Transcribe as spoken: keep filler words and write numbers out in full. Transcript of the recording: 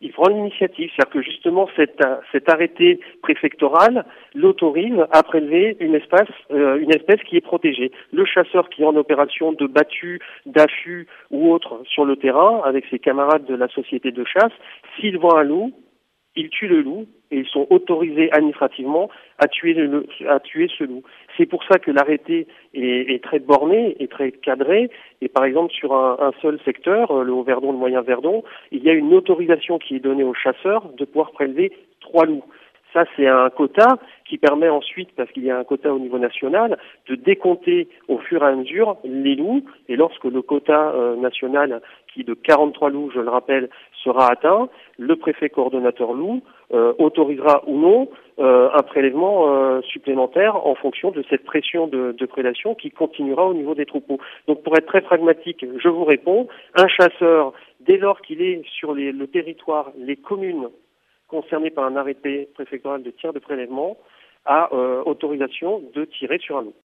il prend l'initiative. C'est-à-dire que justement cet, cet arrêté préfectoral l'autorise à prélever une espèce, euh, une espèce qui est protégée. Le chasseur qui est en opération de battu, d'affût ou autre sur le terrain avec ses camarades de la société de chasse, s'il voit un loup, il tue le loup et ils sont autorisés administrativement à tuer, le, à tuer ce loup. C'est pour ça que l'arrêté est, est très borné, est très cadré. Et par exemple, sur un, un seul secteur, le Haut-Verdon, le Moyen-Verdon, il y a une autorisation qui est donnée aux chasseurs de pouvoir prélever trois loups. Ça, c'est un quota qui permet ensuite, parce qu'il y a un quota au niveau national, de décompter au fur et à mesure les loups. Et lorsque le quota euh, national, qui est de quarante-trois loups, je le rappelle, sera atteint, le préfet coordonnateur loup euh, autorisera ou non euh, un prélèvement euh, supplémentaire en fonction de cette pression de, de prédation qui continuera au niveau des troupeaux. Donc pour être très pragmatique, je vous réponds, un chasseur, dès lors qu'il est sur les, le territoire, les communes concerné par un arrêté préfectoral de tir de prélèvement, a euh, autorisation de tirer sur un loup.